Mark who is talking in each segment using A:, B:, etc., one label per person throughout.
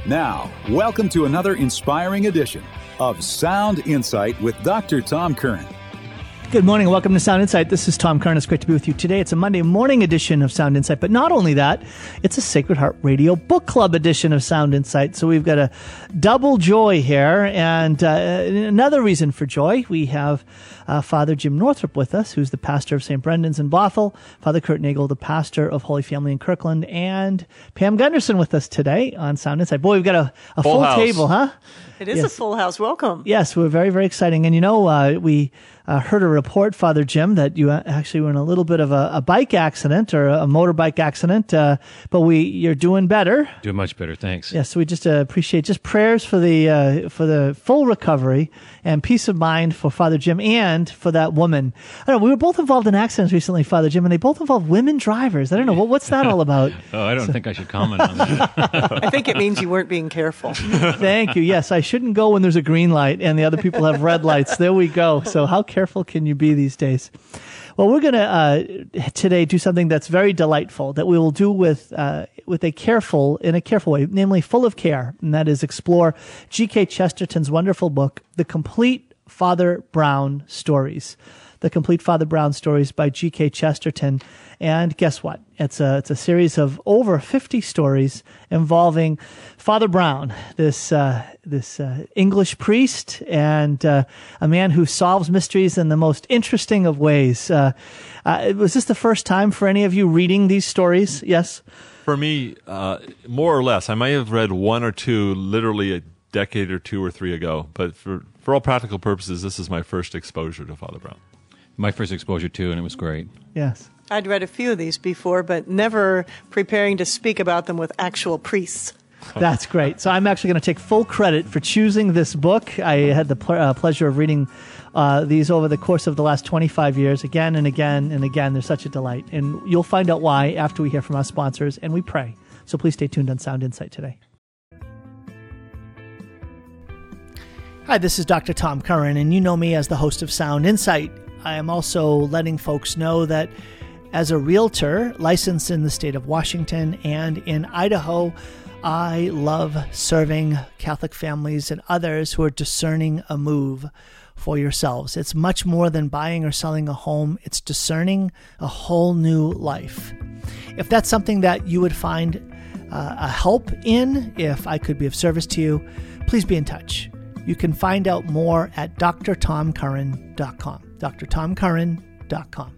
A: Now, welcome to another inspiring edition of Sound Insight with Dr. Tom Curran.
B: Good morning and welcome to Sound Insight. This is Tom Curran. It's great to be with you today. It's a Monday morning edition of Sound Insight, but not only that, it's a Sacred Heart Radio Book Club edition of Sound Insight. So we've got a double joy here, and another reason for joy. We have Father Jim Northrup with us, who's the pastor of St. Brendan's in Bothell, Father Kurt Nagel, the pastor of Holy Family in Kirkland, and Pam Gunderson with us today on Sound Insight. Boy, we've got a full table, huh?
C: It is a full house. Welcome.
B: Yes, we're very, very exciting. And you know, we heard a report, Father Jim, that you actually were in a little bit of a bike accident or a motorbike accident, but you're doing better.
D: Doing much better, thanks.
B: Yes, so we just appreciate just prayers for the full recovery and peace of mind for Father Jim and for that woman. I don't know, we were both involved in accidents recently, Father Jim, and they both involved women drivers. I don't know, what's that all about?
D: I don't think I should comment on that.
C: I think it means you weren't being careful.
B: Thank you. Yes, I shouldn't go when there's a green light and the other people have red lights. There we go. So how careful can you be these days? Well, we're going to today do something that's very delightful that we will do in a careful way, namely full of care, and that is explore G.K. Chesterton's wonderful book, The Complete Father Brown Stories. The Complete Father Brown Stories by G.K. Chesterton. And guess what? It's a series of over 50 stories involving Father Brown, this English priest and a man who solves mysteries in the most interesting of ways. Was this the first time for any of you reading these stories? Yes?
E: For me, more or less. I may have read one or two literally a decade or two or three ago, but for all practical purposes, this is my first exposure to Father Brown.
D: My first exposure too, and it was great.
B: Yes.
C: I'd read a few of these before, but never preparing to speak about them with actual priests.
B: That's great. So I'm actually going to take full credit for choosing this book. I had the pleasure of reading these over the course of the last 25 years, again and again and again. They're such a delight. And you'll find out why after we hear from our sponsors, and we pray. So please stay tuned on Sound Insight today. Hi, this is Dr. Tom Curran, and you know me as the host of Sound Insight. I am also letting folks know that as a realtor licensed in the state of Washington and in Idaho, I love serving Catholic families and others who are discerning a move for yourselves. It's much more than buying or selling a home. It's discerning a whole new life. If that's something that you would find a help in, if I could be of service to you, please be in touch. You can find out more at drtomcurran.com. drtomcurran.com.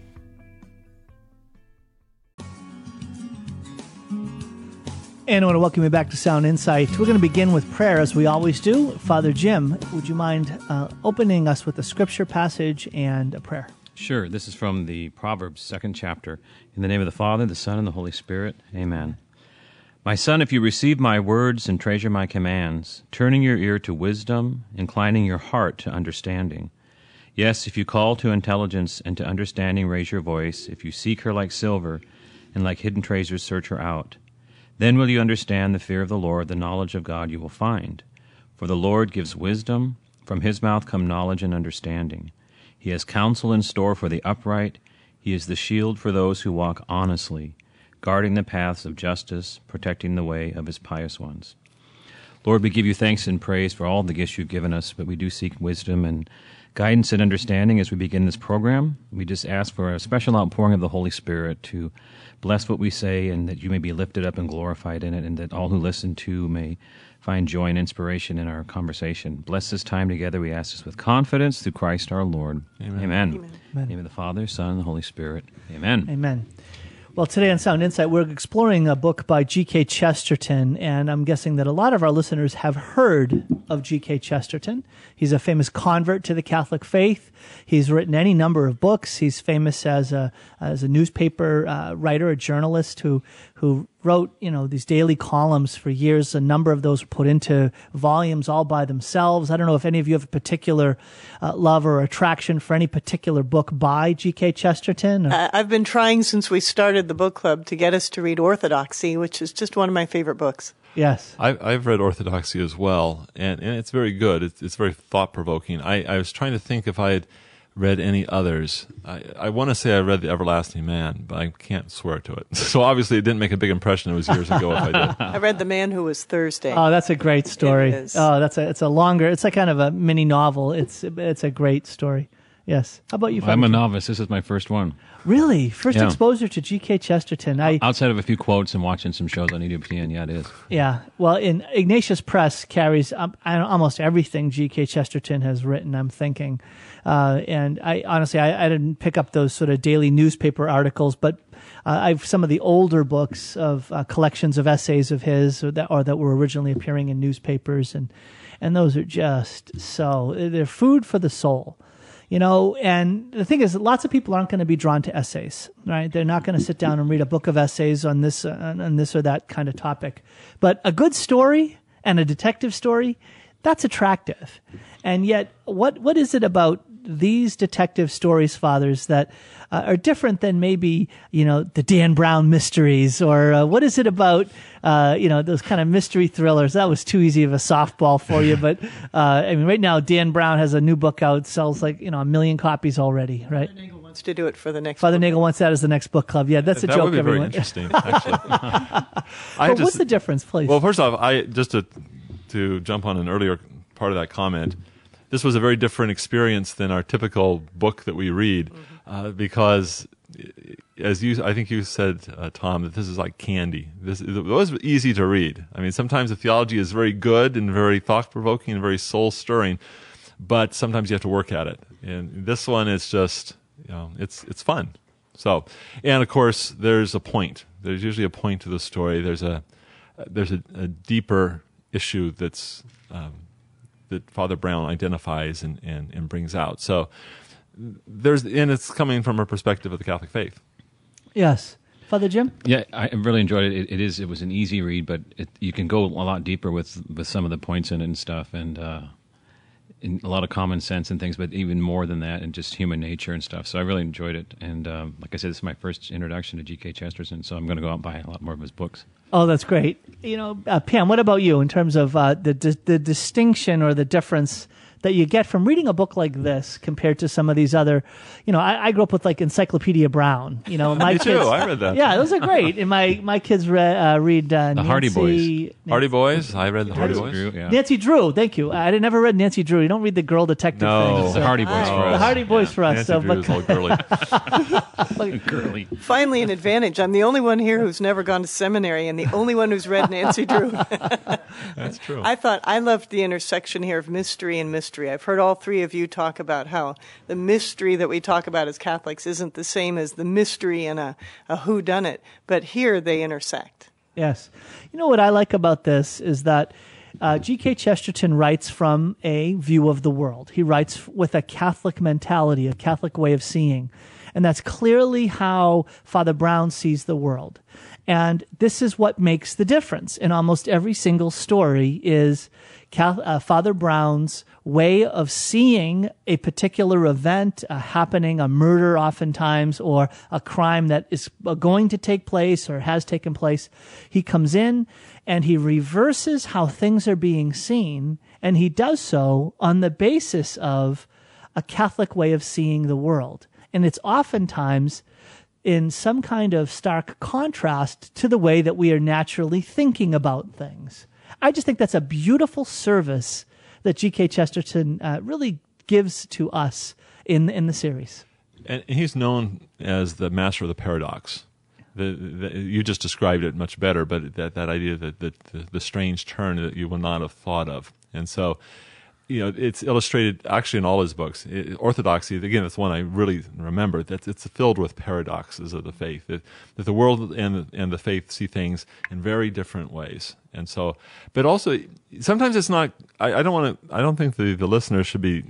B: And I want to welcome you back to Sound Insight. We're going to begin with prayer, as we always do. Father Jim, would you mind opening us with a scripture passage and a prayer?
D: Sure. This is from the Proverbs 2nd chapter. In the name of the Father, the Son, and the Holy Spirit. Amen. My son, if you receive my words and treasure my commands, turning your ear to wisdom, inclining your heart to understanding. Yes, if you call to intelligence and to understanding, raise your voice. If you seek her like silver, and like hidden treasures search her out. Then will you understand the fear of the Lord, the knowledge of God you will find. For the Lord gives wisdom, from his mouth come knowledge and understanding. He has counsel in store for the upright. He is the shield for those who walk honestly, guarding the paths of justice, protecting the way of his pious ones. Lord, we give you thanks and praise for all the gifts you've given us, but we do seek wisdom and guidance and understanding as we begin this program. We just ask for a special outpouring of the Holy Spirit to bless what we say, and that you may be lifted up and glorified in it, and that all who listen to may find joy and inspiration in our conversation. Bless this time together, we ask this with confidence through Christ our Lord. Amen. Amen.
B: Amen.
D: In the name of the Father, Son, and the Holy Spirit. Amen.
B: Amen. Well, today on Sound Insight, we're exploring a book by G.K. Chesterton, and I'm guessing that a lot of our listeners have heard of G.K. Chesterton. He's a famous convert to the Catholic faith. He's written any number of books. He's famous as a newspaper writer, a journalist who wrote, these daily columns for years. A number of those were put into volumes all by themselves. I don't know if any of you have a particular love or attraction for any particular book by G.K. Chesterton.
C: I've been trying since we started the book club to get us to read Orthodoxy, which is just one of my favorite books.
B: Yes.
E: I've read Orthodoxy as well, and it's very good. It's very thought-provoking. I was trying to think if I had read any others. I want to say I read The Everlasting Man, but I can't swear to it. So obviously it didn't make a big impression. It was years ago if I did.
C: I read The Man Who Was Thursday.
B: Oh, that's a great story.
C: It is.
B: Oh, it's a longer. It's like kind of a mini novel. It's a great story. Yes. How about you?
D: I'm
B: Father
D: a
B: Jim?
D: novice. This is my first one.
B: Really? First
D: Yeah.
B: exposure to G.K. Chesterton.
D: Outside of a few quotes and watching some shows on EWTN, yeah, it is.
B: Yeah. Well, in Ignatius Press carries almost everything G.K. Chesterton has written, I'm thinking. And I honestly, I didn't pick up those sort of daily newspaper articles, but I've some of the older books of collections of essays of his that were originally appearing in newspapers. And those are just they're food for the soul. And the thing is, lots of people aren't going to be drawn to essays, right? They're not going to sit down and read a book of essays on this or that kind of topic. But a good story and a detective story, that's attractive. And yet, what is it about these detective stories, fathers, that are different than maybe, the Dan Brown mysteries, or what is it about, those kind of mystery thrillers? That was too easy of a softball for you, but right now Dan Brown has a new book out, sells like 1 million copies already, right?
C: Father Nagel wants to do it for the next.
B: Father
C: book.
B: Nagel wants that as the next book club. Yeah, that's a
E: That
B: joke.
E: would be very
B: everyone.
E: interesting, actually.
B: But what's the difference, please?
E: Well, first off, just to jump on an earlier part of that comment, this was a very different experience than our typical book that we read, because, I think you said, Tom, that this is like candy. It was easy to read. I mean, sometimes the theology is very good and very thought-provoking and very soul-stirring, but sometimes you have to work at it. And this one is just, it's fun. So, and of course, there's a point. There's usually a point to the story. There's a deeper issue that's that Father Brown identifies and brings out. So and it's coming from a perspective of the Catholic faith.
B: Yes. Father Jim?
D: Yeah, I really enjoyed it. It was an easy read, but you can go a lot deeper with some of the points in it and stuff, and in a lot of common sense and things, but even more than that, and just human nature and stuff. So I really enjoyed it. And like I said, this is my first introduction to G.K. Chesterton, so I'm going to go out and buy a lot more of his books.
B: Oh, that's great. Pam, what about you in terms of the distinction or the difference that you get from reading a book like this compared to some of these other, I grew up with like Encyclopedia Brown. My
E: Me
B: kids,
E: too. I read that.
B: Yeah, those are great. And my kids read
D: The Hardy Boys.
E: Hardy Boys. I read the Hardy Boys.
D: Drew, yeah.
B: Nancy Drew. Thank you. I never read Nancy Drew. You don't read the girl detective
E: No.
B: things.
D: The Hardy Boys for us.
B: The Hardy Boys for us.
E: Nancy Drew is all girly.
D: Girly.
C: Finally, an advantage. I'm the only one here who's never gone to seminary, and the only one who's read Nancy Drew.
E: That's true.
C: I loved the intersection here of mystery and mystery. I've heard all three of you talk about how the mystery that we talk about as Catholics isn't the same as the mystery in a whodunit, but here they intersect.
B: Yes. What I like about this is that G.K. Chesterton writes from a view of the world. He writes with a Catholic mentality, a Catholic way of seeing. And that's clearly how Father Brown sees the world. And this is what makes the difference in almost every single story is Father Brown's way of seeing a particular event, a happening, a murder oftentimes, or a crime that is going to take place or has taken place. He comes in and he reverses how things are being seen, and he does so on the basis of a Catholic way of seeing the world. And it's oftentimes in some kind of stark contrast to the way that we are naturally thinking about things. I just think that's a beautiful service that G.K. Chesterton really gives to us in the series.
E: And he's known as the master of the paradox. You just described it much better, but that idea that the strange turn that you would not have thought of. And so, it's illustrated actually in all his books. Orthodoxy, again, that's one I really remember. That it's filled with paradoxes of the faith. That the world and the faith see things in very different ways. And so, but also sometimes it's not. I don't think the listeners should be.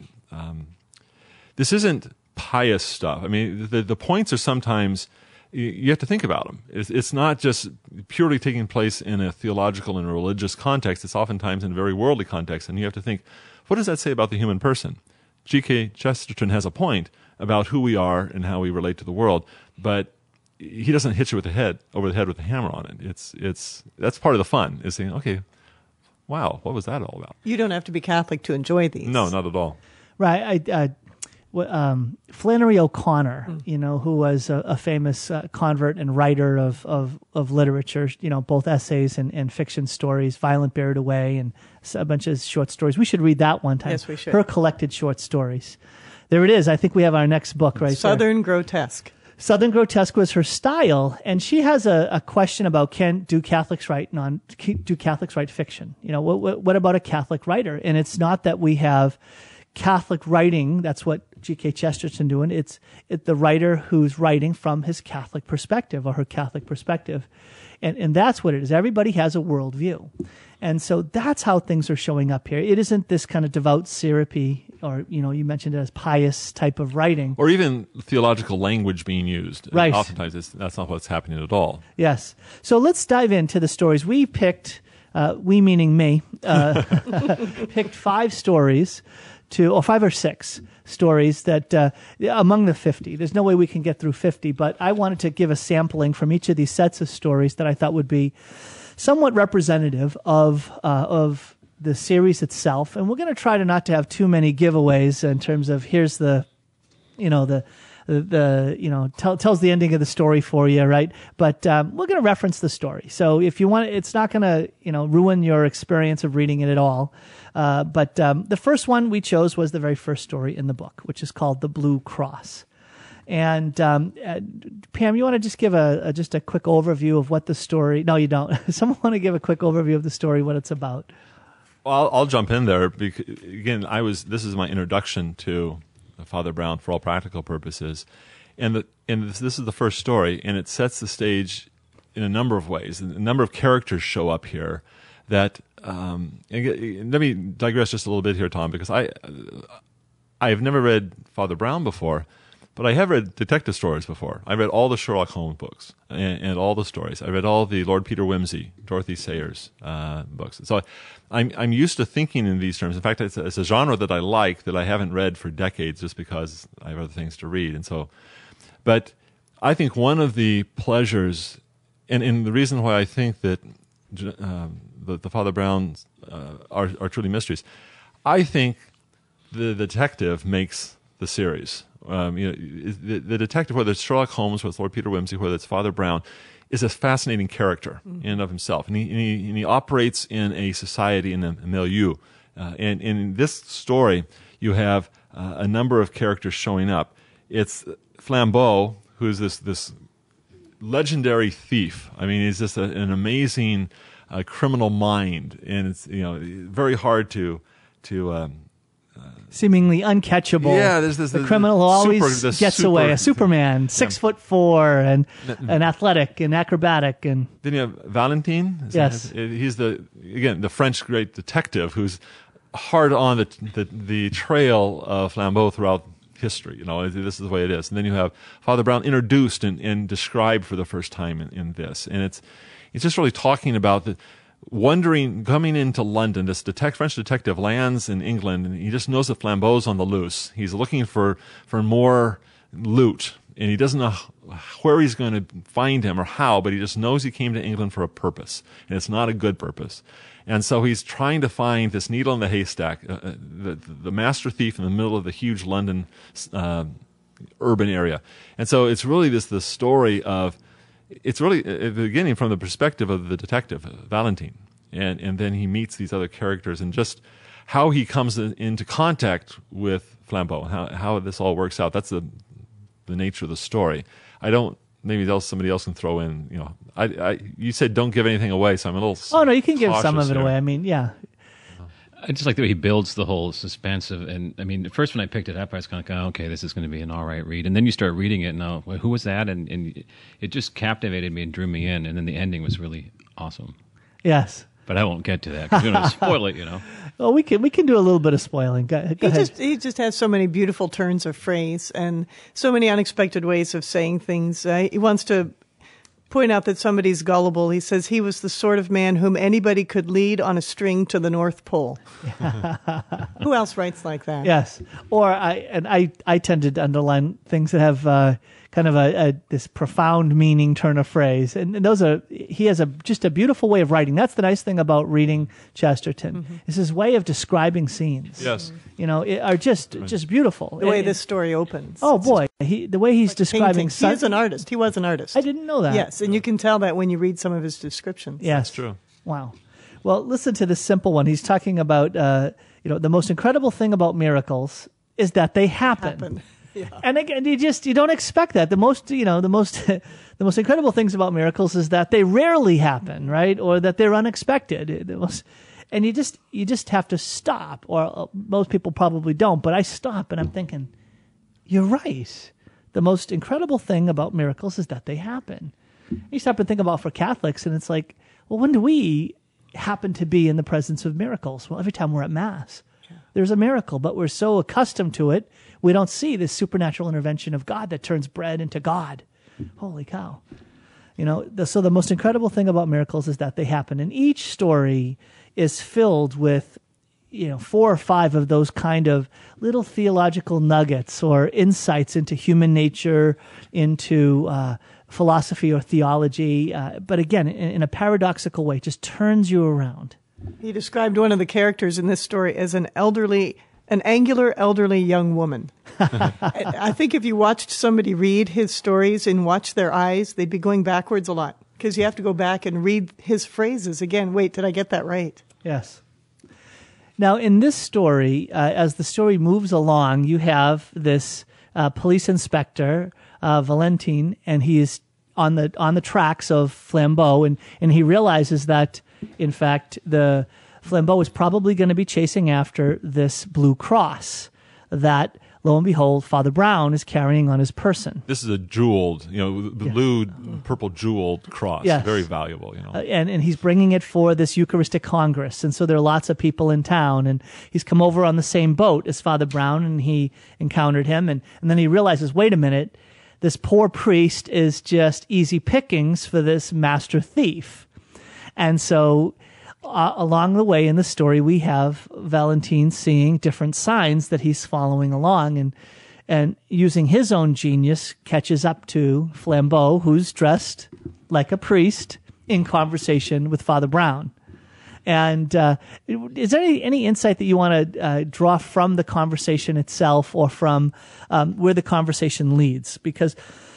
E: This isn't pious stuff. I mean, the points are sometimes. You have to think about them. It's not just purely taking place in a theological and religious context. It's oftentimes in a very worldly context, and you have to think, what does that say about the human person? G.K. Chesterton has a point about who we are and how we relate to the world, but he doesn't hit you over the head with a hammer on it. That's part of the fun, is saying, okay, wow, what was that all about?
C: You don't have to be Catholic to enjoy these.
E: No, not at all.
B: Right. Flannery O'Connor, who was a famous convert and writer of literature, both essays and fiction stories, Violent Buried Away, and a bunch of short stories. We should read that one time.
C: Yes, we should.
B: Her collected short stories. There it is. I think we have our next book right
C: Southern Grotesque.
B: Southern Grotesque was her style, and she has a question about do Catholics write fiction? What about a Catholic writer? And it's not that we have Catholic writing. That's what G.K. Chesterton doing. It's the writer who's writing from his Catholic perspective or her Catholic perspective, and that's what it is. Everybody has a worldview, and so that's how things are showing up here. It isn't this kind of devout, syrupy, or you mentioned it as pious type of writing,
E: or even theological language being used.
B: Right.
E: Oftentimes, that's not what's happening at all.
B: Yes. So let's dive into the stories. We picked, we meaning me, picked 5 stories. 5 or 6 stories that among the 50. There's no way we can get through 50, but I wanted to give a sampling from each of these sets of stories that I thought would be somewhat representative of the series itself. And we're going to try to not to have too many giveaways in terms of here's tells the ending of the story for you, right? But we're going to reference the story. So if you want, it's not going to ruin your experience of reading it at all. But the first one we chose was the very first story in the book, which is called The Blue Cross. And Pam, you want to just give a quick overview of what the story? No, you don't. Someone want to give a quick overview of the story, what it's about?
E: Well, I'll jump in there because, again, this is my introduction to Father Brown for all practical purposes, and this is the first story, and it sets the stage in a number of ways. A number of characters show up here that. Let me digress just a little bit here, Tom, because I have never read Father Brown before, but I have read detective stories before. I read all the Sherlock Holmes books and all the stories. I read all the Lord Peter Wimsey, Dorothy Sayers books. So I'm used to thinking in these terms. In fact, it's a genre that I like that I haven't read for decades just because I have other things to read. But I think one of the pleasures, and the reason why I think that the Father Browns are truly mysteries, I think the detective makes the series. The detective, whether it's Sherlock Holmes, whether it's Lord Peter Wimsey, whether it's Father Brown, is a fascinating character in and of himself, and he operates in a society, in a milieu. And in this story, you have a number of characters showing up. It's Flambeau, who's this legendary thief. I mean, he's just an amazing criminal mind, and it's very hard to
B: seemingly uncatchable.
E: Yeah, there's
B: the criminal who always gets away. A Superman, 6'4" and athletic and acrobatic, and
E: then you have Valentine.
B: Yes,
E: he's the French great detective who's hard on the trail of Flambeau throughout history. This is the way it is. And then you have Father Brown introduced and described for the first time in this, and it's just really talking about coming into London. This French detective lands in England, and he just knows that Flambeau's on the loose. He's looking for more loot, and he doesn't know where he's going to find him or how, but he just knows he came to England for a purpose, and it's not a good purpose. And so he's trying to find this needle in the haystack, the master thief in the middle of the huge London urban area. And so it's really this story of, it's really at the beginning from the perspective of the detective, Valentine, and then he meets these other characters and just how he comes into contact with Flambeau, how this all works out. That's the nature of the story. Maybe somebody else can throw in. You said don't give anything away, so I'm a little.
B: Oh no, you can give some of it away. I mean, yeah.
D: I just like the way he builds the whole suspense of, and I mean, at first when I picked it up, I was kind of going, okay, this is going to be an all right read. And then you start reading it, and now, who was that? And it just captivated me and drew me in. And then the ending was really awesome.
B: Yes.
D: But I won't get to that because you're going to spoil it,
B: Well, we can do a little bit of spoiling. Go ahead.
C: He just has so many beautiful turns of phrase and so many unexpected ways of saying things. He wants to point out that somebody's gullible. He says he was the sort of man whom anybody could lead on a string to the North Pole. Who else writes like that?
B: Yes. Or I tend to underline things that have kind of this profound meaning turn of phrase. And he has just a beautiful way of writing. That's the nice thing about reading Chesterton. Is his way of describing scenes.
E: Yes.
B: Are just beautiful.
C: The way this story opens.
B: Oh boy, the way he's describing.
C: He is an artist. He was an artist.
B: I didn't know that.
C: Yes, and you can tell that when you read some of his descriptions.
B: Yes,
E: that's true.
B: Wow. Well, listen to this simple one. He's talking about the most incredible thing about miracles is that they happen.
C: Yeah.
B: And again, you don't expect that. The most incredible things about miracles is that they rarely happen, right? Or that they're unexpected. And you just have to stop, or most people probably don't, but I stop and I'm thinking, you're right. The most incredible thing about miracles is that they happen. You stop and think about for Catholics, and it's like, well, when do we happen to be in the presence of miracles? Well, every time we're at Mass, there's a miracle, but we're so accustomed to it, we don't see this supernatural intervention of God that turns bread into God. Holy cow. So the most incredible thing about miracles is that they happen. And each story is filled with, 4 or 5 of those kind of little theological nuggets or insights into human nature, into philosophy or theology. But again, in a paradoxical way, just turns you around.
C: He described one of the characters in this story as an angular elderly young woman. I think if you watched somebody read his stories and watch their eyes, they'd be going backwards a lot because you have to go back and read his phrases again. Wait, did I get that right?
B: Yes. Now, in this story, as the story moves along, you have this police inspector, Valentine, and he is on the tracks of Flambeau, and he realizes that, in fact, the Flambeau is probably going to be chasing after this blue cross that, lo and behold, Father Brown is carrying on his person.
E: This is a jeweled, blue, purple jeweled cross.
B: Yes.
E: Very valuable,
B: And he's bringing it for this Eucharistic Congress. And so there are lots of people in town. And he's come over on the same boat as Father Brown, and he encountered him. And then he realizes, wait a minute, this poor priest is just easy pickings for this master thief. And so along the way in the story, we have Valentine seeing different signs that he's following along, and using his own genius catches up to Flambeau, who's dressed like a priest in conversation with Father Brown. And is there any insight that you want to draw from the conversation itself, or from where the conversation leads? Because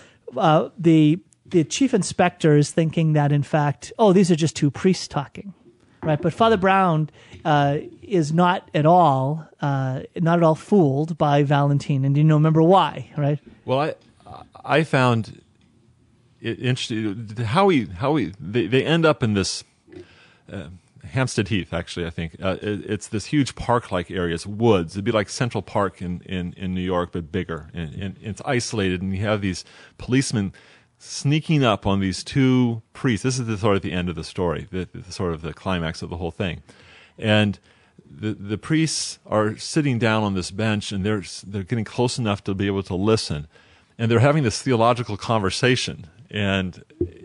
B: the chief inspector is thinking that, in fact, these are just two priests talking. Right, but Father Brown is not at all fooled by Valentine, and remember why, right?
E: Well, I found it interesting how they end up in this Hampstead Heath. Actually, I think it's this huge park-like area. It's woods. It'd be like Central Park in New York, but bigger, and it's isolated. And you have these policemen sneaking up on these two priests. This is sort of the end of the story, the sort of the climax of the whole thing. And the priests are sitting down on this bench, and they're getting close enough to be able to listen. And they're having this theological conversation. And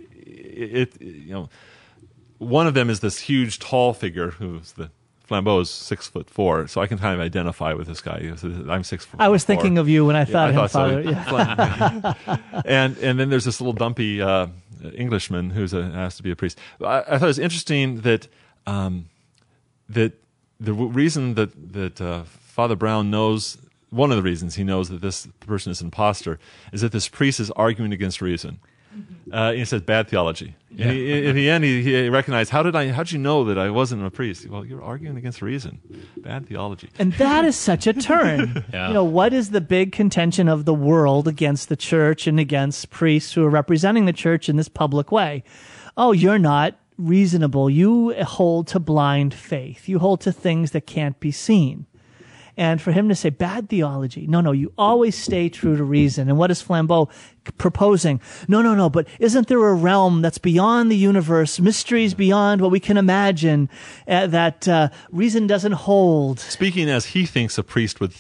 E: one of them is this huge, tall figure who's Flambeau is 6'4", so I can kind of identify with this guy. I'm 6'4".
B: I was thinking of you when I thought him, Father.
E: So. Yeah. and then there's this little dumpy Englishman who's asked to be a priest. I thought it was interesting that that the reason that Father Brown knows, one of the reasons he knows that this person is an imposter, is that this priest is arguing against reason. He says bad theology. Yeah. In the end, he recognized, how'd you know that I wasn't a priest? Well, you're arguing against reason. Bad theology.
B: And that is such a turn.
D: Yeah.
B: What is the big contention of the world against the church and against priests who are representing the church in this public way? Oh, you're not reasonable. You hold to blind faith. You hold to things that can't be seen. And for him to say bad theology, no, you always stay true to reason. And what is Flambeau proposing? No, but isn't there a realm that's beyond the universe, mysteries beyond what we can imagine, that reason doesn't hold?
E: Speaking as he thinks a priest would think.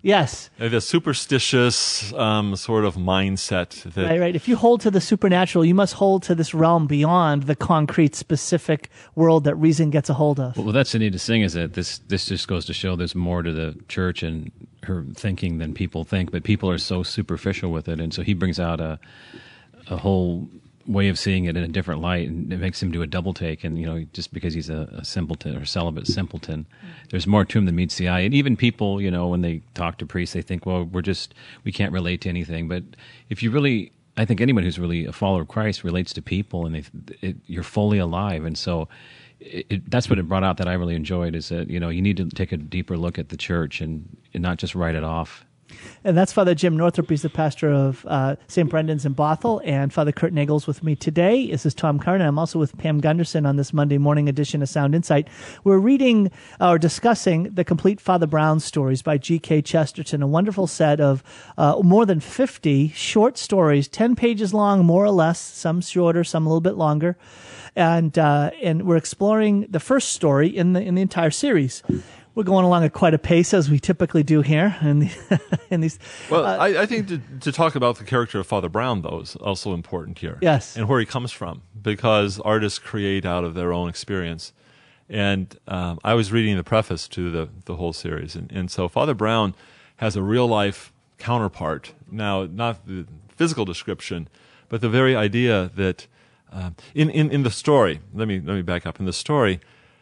B: Yes.
E: The superstitious sort of mindset. That,
B: Right. If you hold to the supernatural, you must hold to this realm beyond the concrete, specific world that reason gets a hold of.
D: Well, that's the neatest thing is that this just goes to show there's more to the church and her thinking than people think, but people are so superficial with it, and so he brings out a whole way of seeing it in a different light, and it makes him do a double take. And just because he's a simpleton or celibate simpleton, there's more to him than meets the eye. And even people, when they talk to priests, they think, well, we can't relate to anything. But if you really, I think anyone who's really a follower of Christ relates to people, and you're fully alive. And so that's what it brought out that I really enjoyed, is that you need to take a deeper look at the church and not just write it off.
B: And that's Father Jim Northrup. He's the pastor of St. Brendan's in Bothell, and Father Kurt Nagel's with me today. This is Tom Curran. I'm also with Pam Gunderson on this Monday morning edition of Sound Insight. We're reading or discussing the complete Father Brown stories by G.K. Chesterton, a wonderful set of more than 50 short stories, 10 pages long, more or less, some shorter, some a little bit longer. And we're exploring the first story in the entire series. We're going along at quite a pace, as we typically do here. In these.
E: Well, I think to talk about the character of Father Brown, though, is also important here.
B: Yes.
E: And where he comes from, because artists create out of their own experience. And I was reading the preface to the whole series. And so Father Brown has a real-life counterpart. Now, not the physical description, but the very idea that in the story, let me back up. In the story,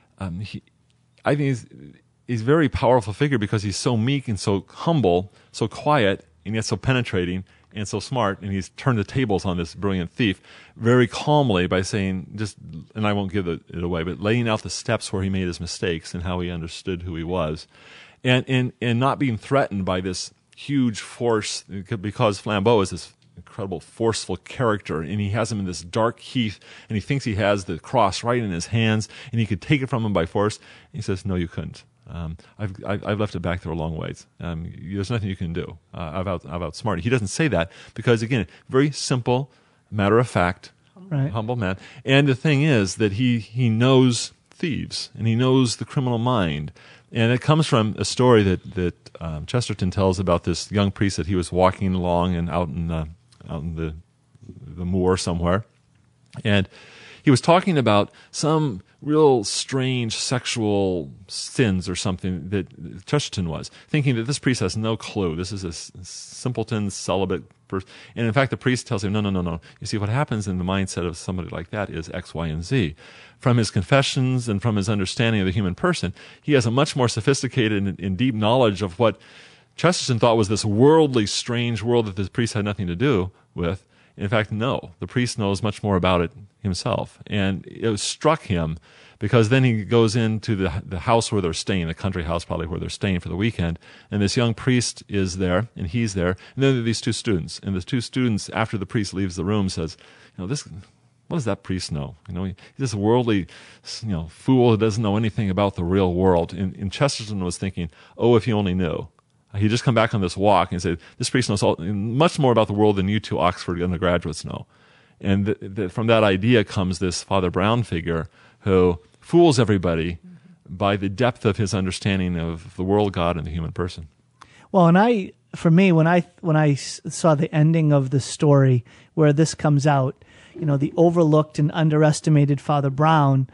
E: I think he's a very powerful figure because he's so meek and so humble, so quiet, and yet so penetrating and so smart. And he's turned the tables on this brilliant thief very calmly by saying, and I won't give it away, but laying out the steps where he made his mistakes and how he understood who he was. And not being threatened by this huge force, because Flambeau is this incredible, forceful character, and he has him in this dark heath, and he thinks he has the cross right in his hands, and he could take it from him by force. And he says, "No, you couldn't. I've left it back there a long ways. There's nothing you can do. I've outsmarted." He doesn't say that because, again, very simple, matter of fact,
B: Right.
E: Humble man. And the thing is that he knows thieves, and he knows the criminal mind. And it comes from a story that Chesterton tells about this young priest that he was walking along and out in the moor somewhere, and he was talking about some real strange sexual sins or something that Chesterton was, thinking that this priest has no clue. This is a simpleton, celibate person. And in fact, the priest tells him, no. You see, what happens in the mindset of somebody like that is X, Y, and Z. From his confessions and from his understanding of the human person, he has a much more sophisticated and deep knowledge of what Chesterton thought was this worldly, strange world that the priest had nothing to do with. In fact, no. The priest knows much more about it himself. And it struck him because then he goes into the house where they're staying, the country house probably where they're staying for the weekend, and this young priest is there, and he's there, and then there are these two students. And the two students, after the priest leaves the room, says, what does that priest know? He's this worldly, fool who doesn't know anything about the real world. And Chesterton was thinking, oh, if he only knew. He'd just come back on this walk and say, this priest knows much more about the world than you two Oxford undergraduates know. And from that idea comes this Father Brown figure who fools everybody by the depth of his understanding of the world, God, and the human person.
B: Well, when I saw the ending of the story where this comes out, the overlooked and underestimated Father Brown,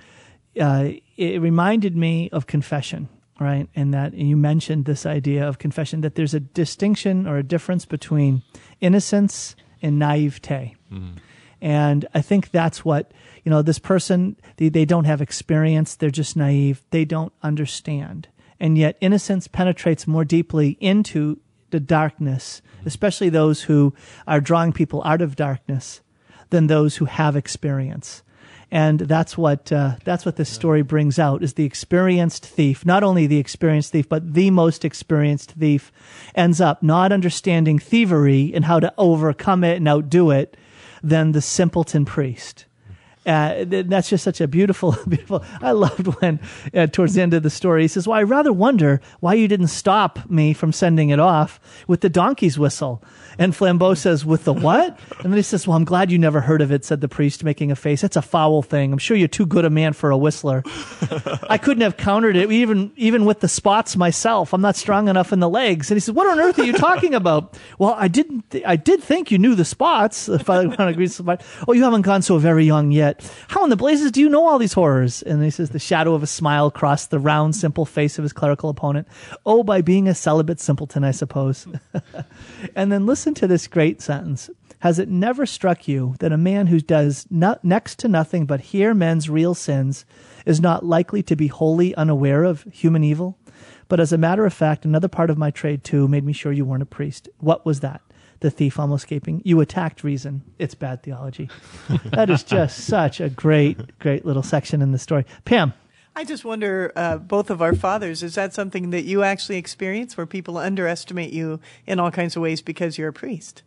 B: it reminded me of confession. Right, and you mentioned this idea of confession, that there's a distinction or a difference between innocence and naivete. Mm. And I think that's what, this person, they don't have experience, they're just naive, they don't understand. And yet innocence penetrates more deeply into the darkness, especially those who are drawing people out of darkness, than those who have experience. And that's what this story brings out, is the experienced thief, not only the experienced thief, but the most experienced thief, ends up not understanding thievery and how to overcome it and outdo it than the simpleton priest. That's just such a beautiful. I loved when towards the end of the story he says, "Well, I rather wonder why you didn't stop me from sending it off with the donkey's whistle." And Flambeau says, "With the what?" And then he says, "Well, I'm glad you never heard of it," said the priest, making a face. "It's a foul thing. I'm sure you're too good a man for a whistler." I couldn't have countered it even with the spots myself. I'm not strong enough in the legs. And he said, "What on earth are you talking about?" "Well, I did think you knew the spots." Father Brown agrees. "Oh, you haven't gone so very young yet. How in the blazes do you know all these horrors?" And he says, the shadow of a smile crossed the round, simple face of his clerical opponent. "Oh, by being a celibate simpleton, I suppose." And then listen to this great sentence. "Has it never struck you that a man who does next to nothing but hear men's real sins is not likely to be wholly unaware of human evil? But as a matter of fact, another part of my trade, too, made me sure you weren't a priest." What was that? The thief almost gaping. "You attacked reason. It's bad theology." That is just such a great, great little section in the story. Pam.
C: I just wonder, both of our fathers, is that something that you actually experience where people underestimate you in all kinds of ways because you're a priest?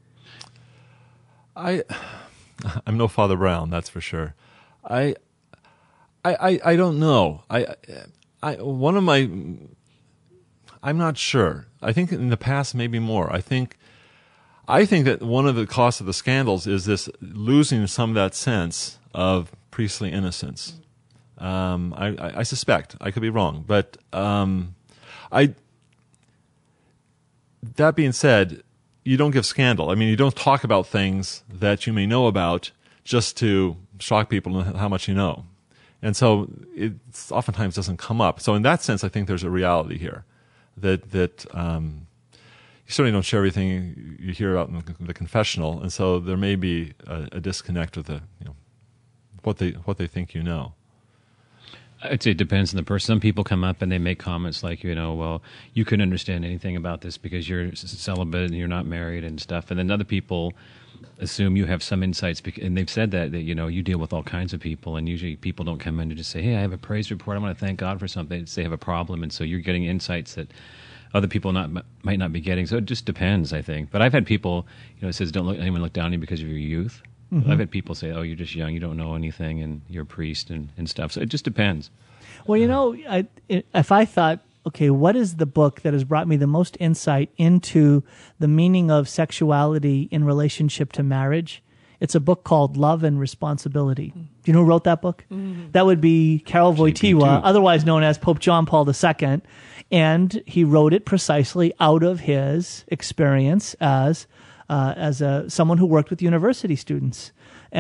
E: I'm no Father Brown, that's for sure. I don't know. I'm not sure. I think in the past maybe more. I think that one of the costs of the scandals is this losing some of that sense of priestly innocence. I suspect. I could be wrong. But that being said, you don't give scandal. I mean, you don't talk about things that you may know about just to shock people in how much you know. And so it oftentimes doesn't come up. So in that sense, I think there's a reality here that you certainly don't share everything you hear out in the confessional, and so there may be a disconnect with what they think you know.
D: I'd say it depends on the person. Some people come up and they make comments like, well, you couldn't understand anything about this because you're celibate and you're not married and stuff. And then other people assume you have some insights, and they've said that you deal with all kinds of people, and usually people don't come in to just say, "Hey, I have a praise report. I want to thank God for something." They have a problem, and so you're getting insights that other people might not be getting. So it just depends, I think. But I've had people, it says, "Don't let anyone look down on you because of your youth." Mm-hmm. I've had people say, "Oh, you're just young, you don't know anything, and you're a priest and stuff." So it just depends.
B: Well, if I thought, okay, what is the book that has brought me the most insight into the meaning of sexuality in relationship to marriage? It's a book called Love and Responsibility. Do you know who wrote that book? Mm-hmm. That would be Karol Wojtyła, otherwise known as Pope John Paul II. And he wrote it precisely out of his experience as someone who worked with university students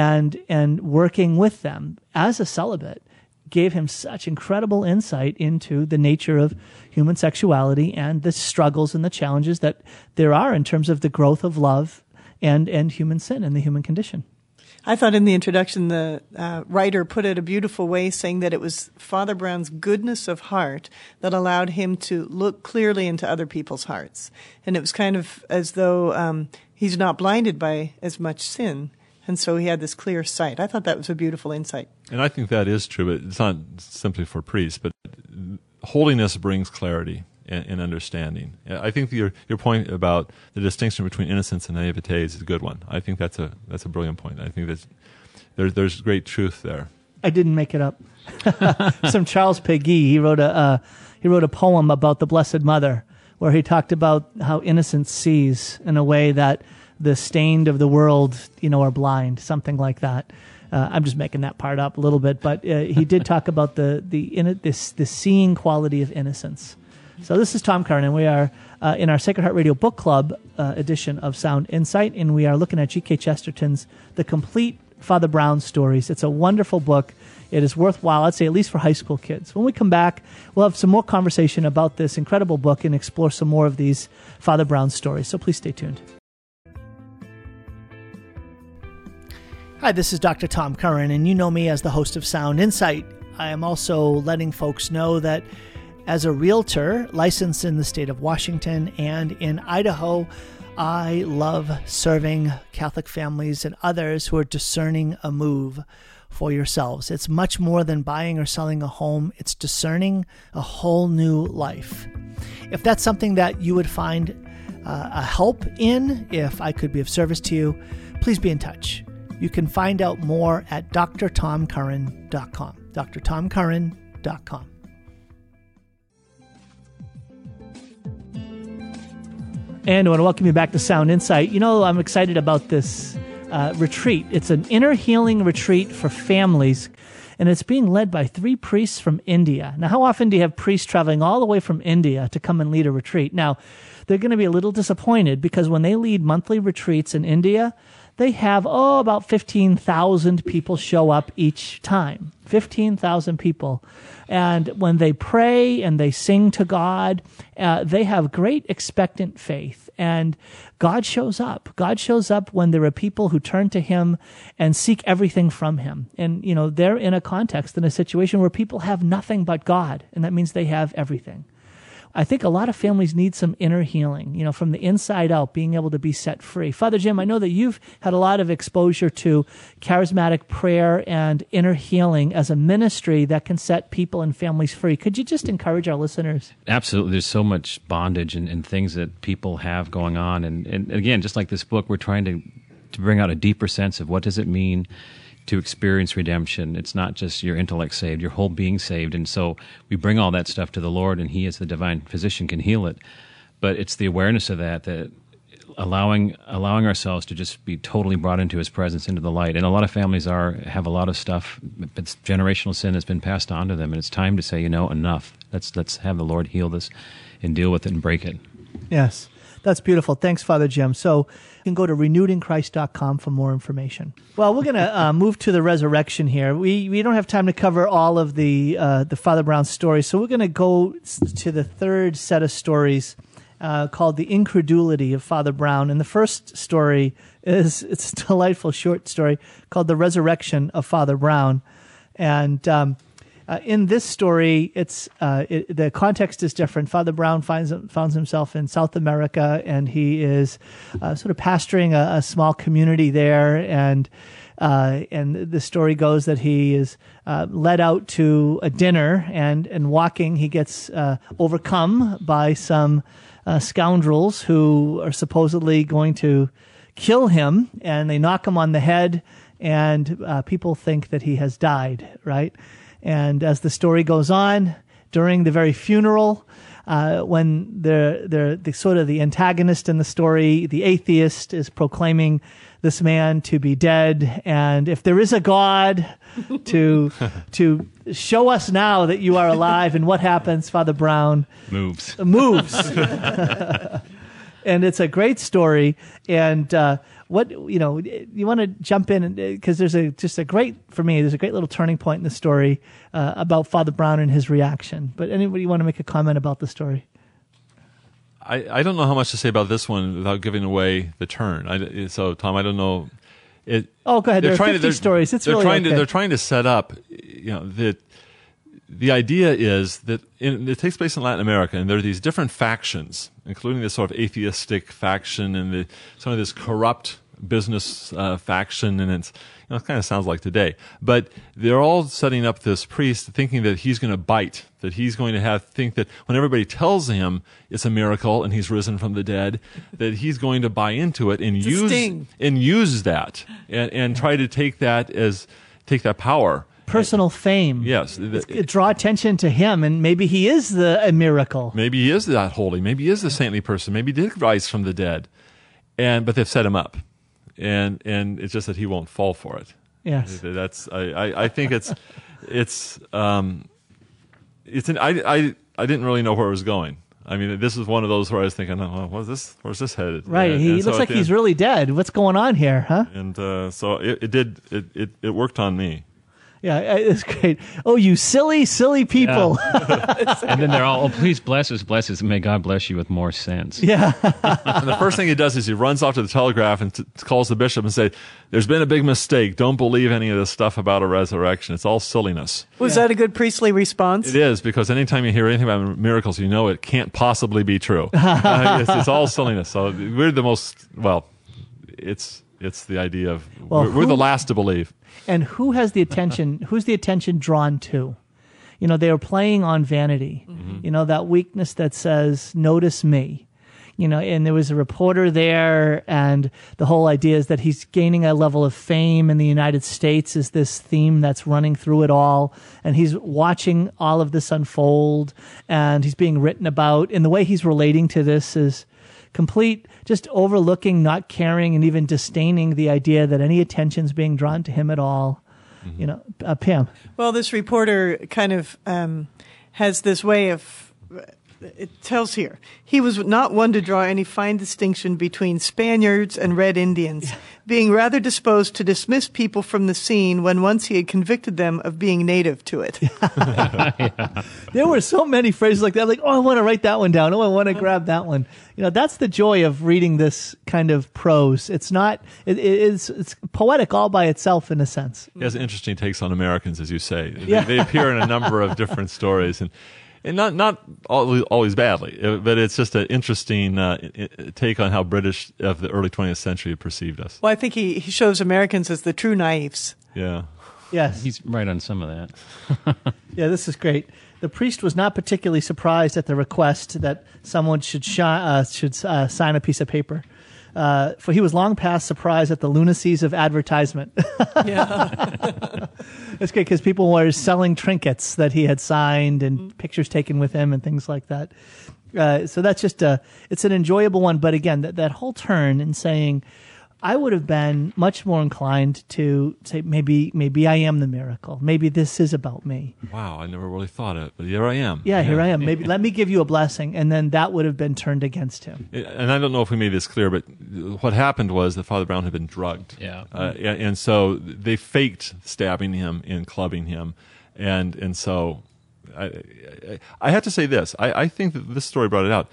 B: and working with them as a celibate gave him such incredible insight into the nature of human sexuality and the struggles and the challenges that there are in terms of the growth of love and human sin and the human condition.
C: I thought in the introduction the writer put it a beautiful way, saying that it was Father Brown's goodness of heart that allowed him to look clearly into other people's hearts. And it was kind of as though he's not blinded by as much sin, and so he had this clear sight. I thought that was a beautiful insight. And
E: I think that is true, but it's not simply for priests, but holiness brings clarity and understanding. I think your point about the distinction between innocence and naivete is a good one. I think that's a brilliant point. I think there's great truth there.
B: I didn't make it up. Some Charles Péguy, he wrote a poem about the Blessed Mother, where he talked about how innocence sees in a way that the stained of the world, are blind, something like that. I'm just making that part up a little bit, but he did talk about the seeing quality of innocence. So this is Tom Curran, and we are in our Sacred Heart Radio Book Club edition of Sound Insight, and we are looking at G.K. Chesterton's The Complete Father Brown Stories. It's a wonderful book. It is worthwhile, I'd say, at least for high school kids. When we come back, we'll have some more conversation about this incredible book and explore some more of these Father Brown stories. So please stay tuned. Hi, this is Dr. Tom Curran, and you know me as the host of Sound Insight. I am also letting folks know that as a realtor licensed in the state of Washington and in Idaho, I love serving Catholic families and others who are discerning a move for yourselves. It's much more than buying or selling a home. It's discerning a whole new life. If that's something that you would find a help in, if I could be of service to you, please be in touch. You can find out more at drtomcurran.com. drtomcurran.com. And I want to welcome you back to Sound Insight. You know, I'm excited about this retreat. It's an inner healing retreat for families, and it's being led by 3 priests from India. Now, how often do you have priests traveling all the way from India to come and lead a retreat? Now, they're going to be a little disappointed because when they lead monthly retreats in India, they have, about 15,000 people show up each time. 15,000 people. And when they pray and they sing to God, they have great expectant faith. And God shows up. God shows up when there are people who turn to Him and seek everything from Him. And, you know, they're in a context, in a situation where people have nothing but God. And that means they have everything. I think a lot of families need some inner healing, you know, from the inside out, being able to be set free. Father Jim, I know that you've had a lot of exposure to charismatic prayer and inner healing as a ministry that can set people and families free. Could you just encourage our listeners?
D: Absolutely. There's so much bondage and things that people have going on. And again, just like this book, we're trying to bring out a deeper sense of what does it mean to experience redemption. It's not just your intellect saved, your whole being saved. And so we bring all that stuff to the Lord, and He, as the divine physician, can heal it. But it's the awareness of that allowing ourselves to just be totally brought into His presence, into the light. And a lot of families have a lot of stuff. It's generational sin that's been passed on to them, and it's time to say, enough. Let's have the Lord heal this and deal with it and break it.
B: Yes. That's beautiful. Thanks, Father Jim. So you can go to renewedinchrist.com for more information. Well, we're going to move to the resurrection here. We don't have time to cover all of the Father Brown stories, so we're going to go to the third set of stories called The Incredulity of Father Brown. And the first story it's a delightful short story called The Resurrection of Father Brown. And in this story, the context is different. Father Brown finds himself in South America, and he is sort of pastoring a small community there. And the story goes that he is led out to a dinner, and walking, he gets overcome by some scoundrels who are supposedly going to kill him, and they knock him on the head, and people think that he has died, right? And as the story goes on, during the very funeral, when the sort of the antagonist in the story, the atheist, is proclaiming this man to be dead, and if there is a God, to show us now that you are alive. And what happens? Father Brown
D: moves.
B: And it's a great story. And you want to jump in, because there's a great little turning point in the story about Father Brown and his reaction. But anybody want to make a comment about the story?
E: I don't know how much to say about this one without giving away the turn. So, Tom, I don't know.
B: Go ahead. There are 50 stories.
E: They're trying to set up, that the idea is that it takes place in Latin America, and there are these different factions, including this sort of atheistic faction and some of this corrupt business faction, and it kind of sounds like today. But they're all setting up this priest thinking that he's going to bite, that he's going to think that when everybody tells him it's a miracle and he's risen from the dead, that he's going to buy into it and use that and try to take that power.
B: Personal fame.
E: Yes.
B: Draw attention to him, and maybe he is a miracle.
E: Maybe he is that holy. Maybe he is the saintly person. Maybe he did rise from the dead. But they've set him up. And it's just that he won't fall for it.
B: Yes.
E: I think I didn't really know where it was going. I mean, this is one of those where I was thinking, where's this headed?
B: Right. He looks like he's really dead. What's going on here, huh?
E: And so it worked on me.
B: Yeah, it's great. Oh, you silly, silly people.
D: Yeah. And then they're all, please bless us, and may God bless you with more sense.
B: Yeah.
E: And the first thing he does is he runs off to the telegraph and calls the bishop and says, there's been a big mistake. Don't believe any of this stuff about a resurrection. It's all silliness.
C: Was that a good priestly response?
E: It is, because anytime you hear anything about miracles, you know it can't possibly be true. It's all silliness. So we're the most, it's the idea of, we're the last to believe.
B: And who has the attention? Who's the attention drawn to? They are playing on vanity. Mm-hmm. That weakness that says, "Notice me." and there was a reporter there, and the whole idea is that he's gaining a level of fame in the United States is this theme that's running through it all, and he's watching all of this unfold, and he's being written about, and the way he's relating to this is complete, just overlooking, not caring, and even disdaining the idea that any attention's being drawn to him at all. Pam.
C: Well, this reporter kind of has this way of, it tells here, he was not one to draw any fine distinction between Spaniards and Red Indians, being rather disposed to dismiss people from the scene when once he had convicted them of being native to it.
B: There were so many phrases like that, like, oh, I want to write that one down. Oh, I want to grab that one. That's the joy of reading this kind of prose. It's not, it's poetic all by itself in a sense.
E: It has interesting takes on Americans, as you say. They appear in a number of different stories, and not always badly, but it's just an interesting take on how British of the early 20th century perceived us.
C: Well, I think he shows Americans as the true naïves.
E: Yeah.
B: Yes.
D: He's right on some of that.
B: Yeah, this is great. The priest was not particularly surprised at the request that someone should sign a piece of paper. For he was long past surprised at the lunacies of advertisement.
C: Yeah.
B: It's good because people were selling trinkets that he had signed and pictures taken with him and things like that. So that's just it's an enjoyable one. But again, that whole turn in saying, I would have been much more inclined to say, maybe I am the miracle. Maybe this is about me.
E: Wow, I never really thought of it, but here I am.
B: Yeah, here I am. Maybe let me give you a blessing, and then that would have been turned against him.
E: And I don't know if we made this clear, but what happened was that Father Brown had been drugged.
D: Yeah.
E: And so they faked stabbing him and clubbing him. And so I have to say this. I think that this story brought it out.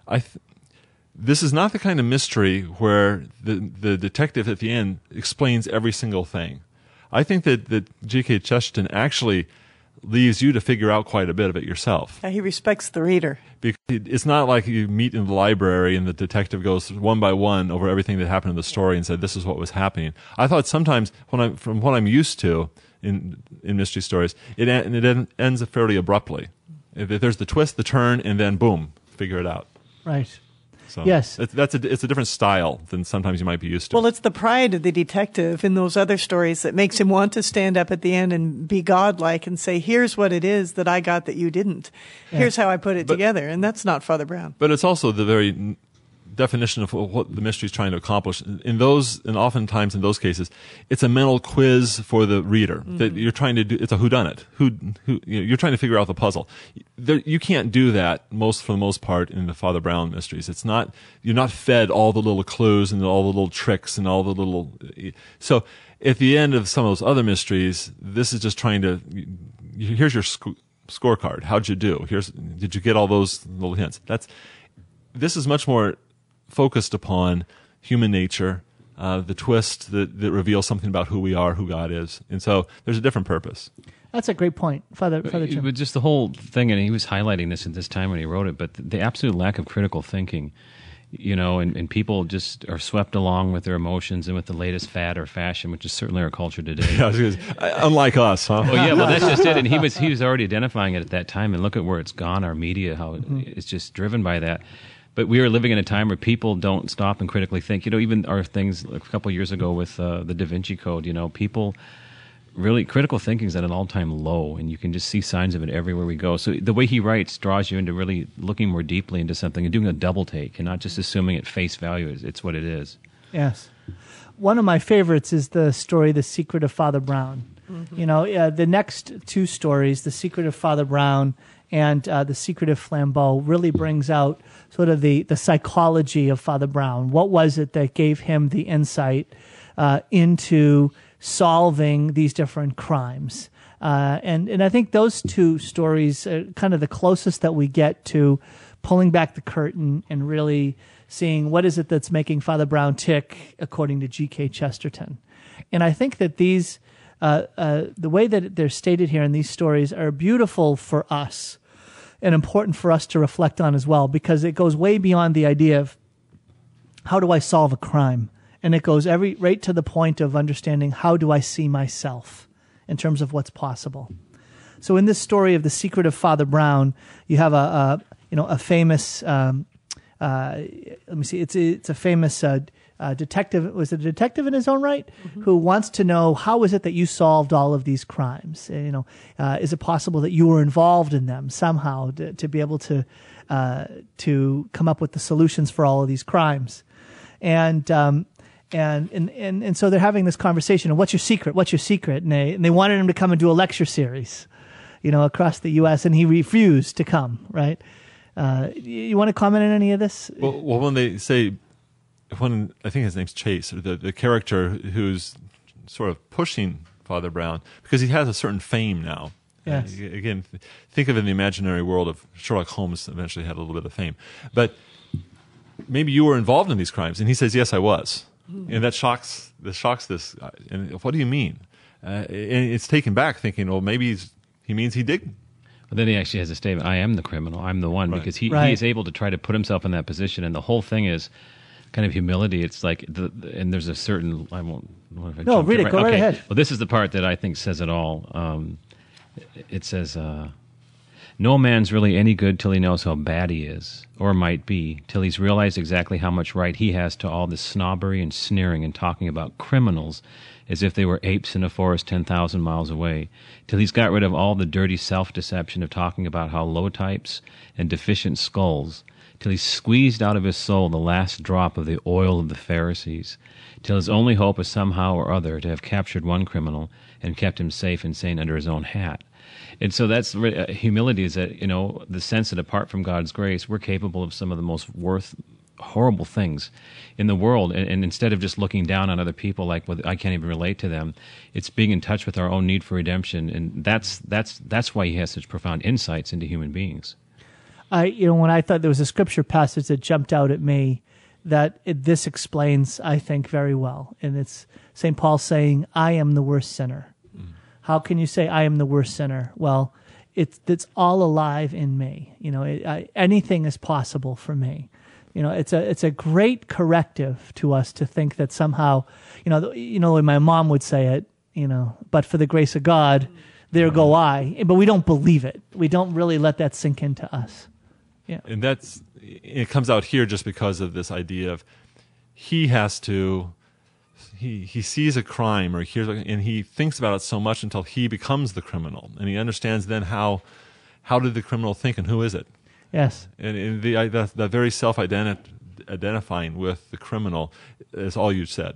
E: This is not the kind of mystery where the detective at the end explains every single thing. I think that G.K. Chesterton actually leaves you to figure out quite a bit of it yourself.
C: Yeah, he respects the reader.
E: Because it's not like you meet in the library and the detective goes one by one over everything that happened in the story and said, this is what was happening. I thought sometimes, from what I'm used to in mystery stories, it ends fairly abruptly. There's the twist, the turn, and then boom, figure it out.
B: Right.
E: So
B: yes.
E: It's a different style than sometimes you might be used to.
C: Well, it's the pride of the detective in those other stories that makes him want to stand up at the end and be godlike and say, here's what it is that I got that you didn't. Yeah. Here's how I put it together. And that's not Father Brown.
E: But it's also the very definition of what the mystery is trying to accomplish. And oftentimes in those cases, it's a mental quiz for the reader that you're trying to do. It's a whodunit. You're trying to figure out the puzzle. You can't do that for the most part in the Father Brown mysteries. You're not fed all the little clues and all the little tricks and all the little. So at the end of some of those other mysteries, this is just trying to. Here's your scorecard. How'd you do? Did you get all those little hints? This is much more focused upon human nature, the twist that reveals something about who we are, who God is. And so there's a different purpose.
B: That's a great point, Father Jim.
D: But just the whole thing, and he was highlighting this at this time when he wrote it, but the absolute lack of critical thinking, and people just are swept along with their emotions and with the latest fad or fashion, which is certainly our culture today.
E: Unlike us, huh?
D: Oh, yeah, well, that's just it. And he was already identifying it at that time, and look at where it's gone, our media, how it's just driven by that. But we are living in a time where people don't stop and critically think. Even our things like a couple of years ago with the Da Vinci Code, people really, critical thinking is at an all-time low, and you can just see signs of it everywhere we go. So the way he writes draws you into really looking more deeply into something and doing a double take and not just assuming at face value it's what it is.
B: Yes. One of my favorites is the story, The Secret of Father Brown. Mm-hmm. The next two stories, The Secret of Father Brown and The Secret of Flambeau, really brings out sort of the psychology of Father Brown. What was it that gave him the insight into solving these different crimes? And I think those two stories are kind of the closest that we get to pulling back the curtain and really seeing what is it that's making Father Brown tick, according to G.K. Chesterton. And I think that these, the way that they're stated here in these stories are beautiful for us and important for us to reflect on as well, because it goes way beyond the idea of how do I solve a crime? And it goes right to the point of understanding how do I see myself in terms of what's possible. So in this story of The Secret of Father Brown, you have a famous let me see, it's a famous detective. Was it a detective in his own right who wants to know, how is it that you solved all of these crimes? Is it possible that you were involved in them somehow to be able to come up with the solutions for all of these crimes? And so they're having this conversation. What's your secret? What's your secret? And they wanted him to come and do a lecture series, across the U.S. and he refused to come. Right? You want to comment on any of this?
E: Well, when they say, when I think his name's Chase, or the character who's sort of pushing Father Brown, because he has a certain fame now.
B: Yes.
E: Again, think of it in the imaginary world of Sherlock Holmes. Eventually had a little bit of fame, but maybe you were involved in these crimes, and he says, "Yes, I was," and that shocks this. And what do you mean? And it's taken back, thinking, well, maybe he means he did.
D: But then he actually has a statement: "I am the criminal. I'm the one,"
E: Right.
D: because he is able to try to put himself in that position, and the whole thing is kind of humility. It's like, and there's a certain, I won't.
B: No, read it. Go right ahead.
D: Well, this is the part that I think says it all. It says, "No man's really any good till he knows how bad he is, or might be, till he's realized exactly how much right he has to all this snobbery and sneering and talking about criminals as if they were apes in a forest 10,000 miles away, till he's got rid of all the dirty self-deception of talking about how low types and deficient skulls, till he's squeezed out of his soul the last drop of the oil of the Pharisees, till his only hope is somehow or other to have captured one criminal and kept him safe and sane under his own hat." And so that's humility, is that, the sense that apart from God's grace, we're capable of some of the most horrible things in the world. And instead of just looking down on other people like, well, I can't even relate to them, it's being in touch with our own need for redemption. And that's why he has such profound insights into human beings.
B: When I thought there was a scripture passage that jumped out at me, that this explains, I think, very well. And it's St. Paul saying, "I am the worst sinner." How can you say I am the worst sinner? Well, it's all alive in me. Anything is possible for me. It's a great corrective to us to think that somehow, when my mom would say it, but for the grace of God, there go I. But we don't believe it. We don't really let that sink into us. Yeah.
E: And it comes out here just because of this idea of he has to. He sees a crime or and he thinks about it so much until he becomes the criminal, and he understands then how did the criminal think and who is it?
B: Yes,
E: and that very self-identifying with the criminal is all you said.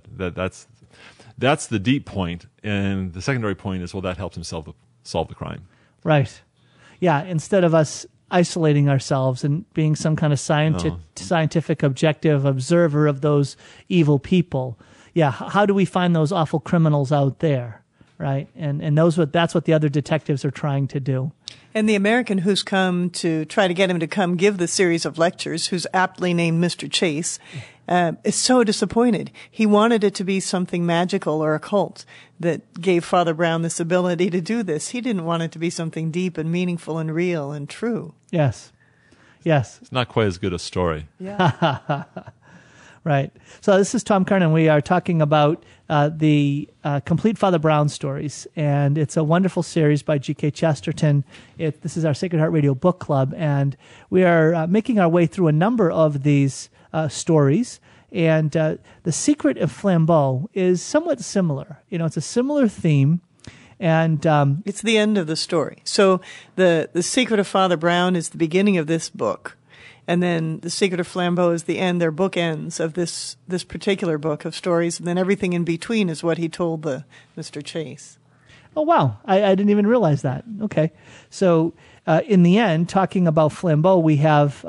E: That's the deep point, and the secondary point is, well, that helps him solve the crime.
B: Right. Yeah. Instead of us isolating ourselves and being some kind of scientific objective observer of those evil people. Yeah, how do we find those awful criminals out there, right? And that's what the other detectives are trying to do.
C: And the American who's come to try to get him to come give the series of lectures, who's aptly named Mr. Chase, is so disappointed. He wanted it to be something magical or occult that gave Father Brown this ability to do this. He didn't want it to be something deep and meaningful and real and true.
B: Yes.
E: It's not quite as good a story.
C: Yeah.
B: Right. So this is Tom Kernan. We are talking about the Complete Father Brown Stories, and it's a wonderful series by G.K. Chesterton. This is our Sacred Heart Radio Book Club, and we are making our way through a number of these stories. And The Secret of Flambeau is somewhat similar. It's a similar theme. And
C: it's the end of the story. So the Secret of Father Brown is the beginning of this book. And then The Secret of Flambeau is the end. They're bookends of this particular book of stories. And then everything in between is what he told Mr. Chase.
B: Oh, wow. I didn't even realize that. Okay. So in the end, talking about Flambeau, we have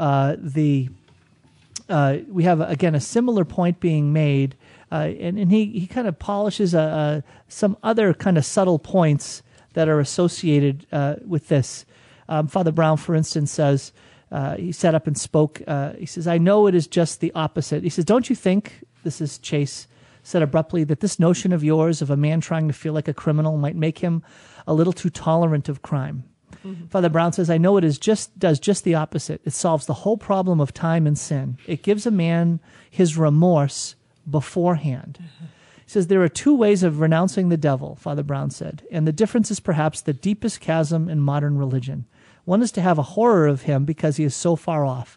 B: again, a similar point being made. And he kind of polishes some other kind of subtle points that are associated with this. Father Brown, for instance, says, he sat up and spoke. He says, "I know it is just the opposite." He says, "Don't you think," this is Chase said abruptly, "that this notion of yours of a man trying to feel like a criminal might make him a little too tolerant of crime?" Mm-hmm. Father Brown says, "I know it does just the opposite. It solves the whole problem of time and sin. It gives a man his remorse beforehand." Mm-hmm. He says, "There are two ways of renouncing the devil," Father Brown said, "and the difference is perhaps the deepest chasm in modern religion. One is to have a horror of him because he is so far off.